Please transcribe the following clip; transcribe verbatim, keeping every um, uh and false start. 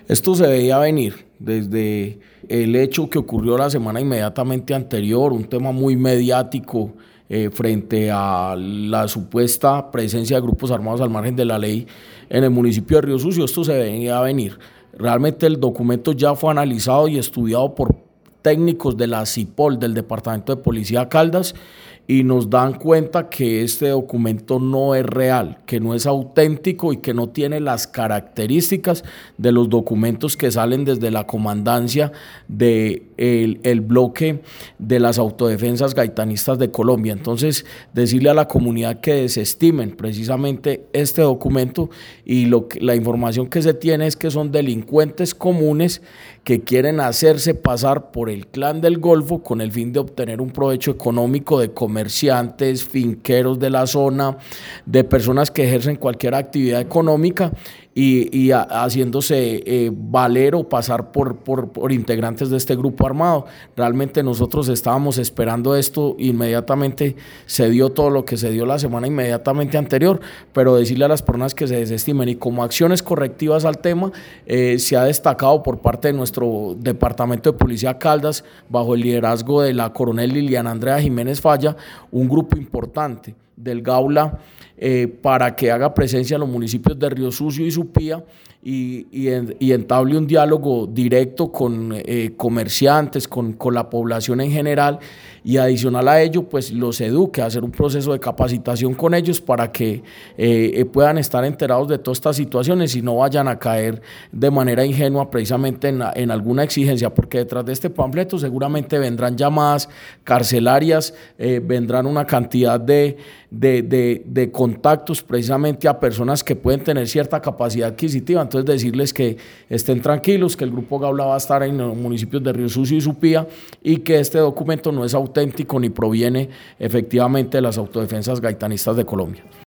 Esto se veía venir desde el hecho que ocurrió la semana inmediatamente anterior, un tema muy mediático eh, frente a la supuesta presencia de grupos armados al margen de la ley en el municipio de Río Sucio. Esto se veía venir. Realmente el documento ya fue analizado y estudiado por técnicos de la CIPOL, del Departamento de Policía Caldas, y nos dan cuenta que este documento no es real, que no es auténtico y que no tiene las características de los documentos que salen desde la comandancia del de el bloque de las autodefensas gaitanistas de Colombia. Entonces, decirle a la comunidad que desestimen precisamente este documento, y lo que, la información que se tiene es que son delincuentes comunes que quieren hacerse pasar por el Clan del Golfo con el fin de obtener un provecho económico de comerciantes, finqueros de la zona, de personas que ejercen cualquier actividad económica y, y a, haciéndose eh, valer o pasar por, por, por integrantes de este grupo armado. Realmente nosotros estábamos esperando esto, inmediatamente se dio todo lo que se dio la semana inmediatamente anterior, pero decirle a las personas que se desestimen, y como acciones correctivas al tema, eh, se ha destacado por parte de nuestro Departamento de Policía Caldas, bajo el liderazgo de la coronel Liliana Andrea Jiménez Falla, un grupo importante del Gaula eh, para que haga presencia en los municipios de Río Sucio y Supía y, y, en, y entable un diálogo directo con eh, comerciantes, con, con la población en general, y adicional a ello pues los eduque, hacer un proceso de capacitación con ellos para que eh, puedan estar enterados de todas estas situaciones y no vayan a caer de manera ingenua precisamente en, en alguna exigencia, porque detrás de este panfleto seguramente vendrán llamadas carcelarias, eh, vendrán una cantidad de, de, de, de contactos precisamente a personas que pueden tener cierta capacidad adquisitiva. Entonces decirles que estén tranquilos, que el Grupo Gaula va a estar en los municipios de Río Sucio y Supía, y que este documento no es auténtico ni proviene efectivamente de las autodefensas gaitanistas de Colombia.